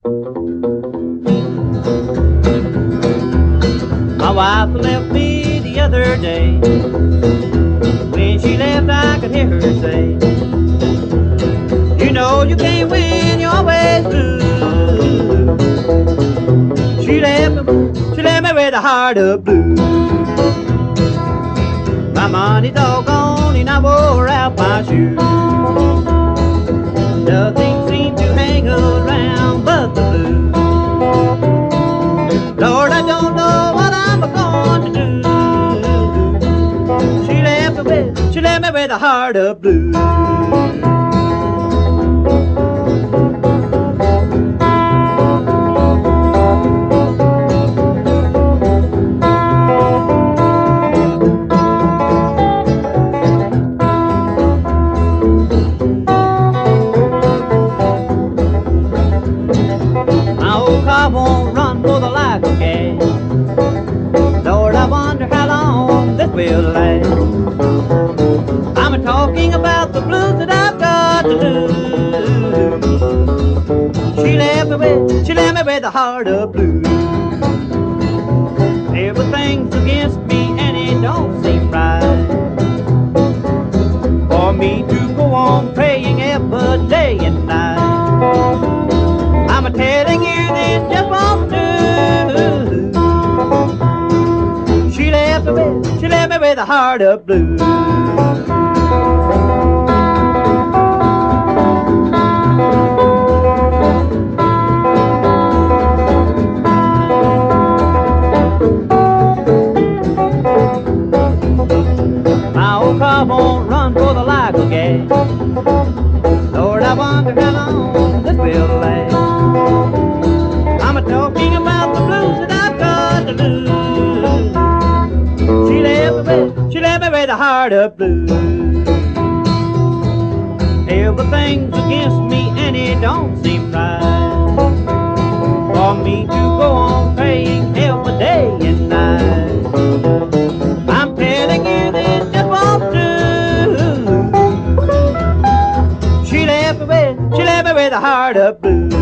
My wife left me the other day. When she left, I could hear her say, "You know you can't win, you're always blue." She left me with a heart of blue. My money's all gone and I wore out my shoes. Nothing seemed to hang around but the blues. Lord, I don't know what I'm going to do. She left me with a heart of blue. My old car won't run for the life of gas. Lord, I wonder how long this will last. I'm talking about the blues that I've got to lose. She left me with a heart of blues. Everything's against me and it don't seem right for me to go on praying every day and night. I'm telling you this just won't do. She left me with a heart of blue. My old car won't run for the life of gas. Lord, I wonder how long this will last. I'm talking about the blues that I've got to lose. She left me with a heart of blues. Everything's against me and it don't seem right for me to go on praying every day and night. I'm telling you this just won't do. She left me with a heart of blue.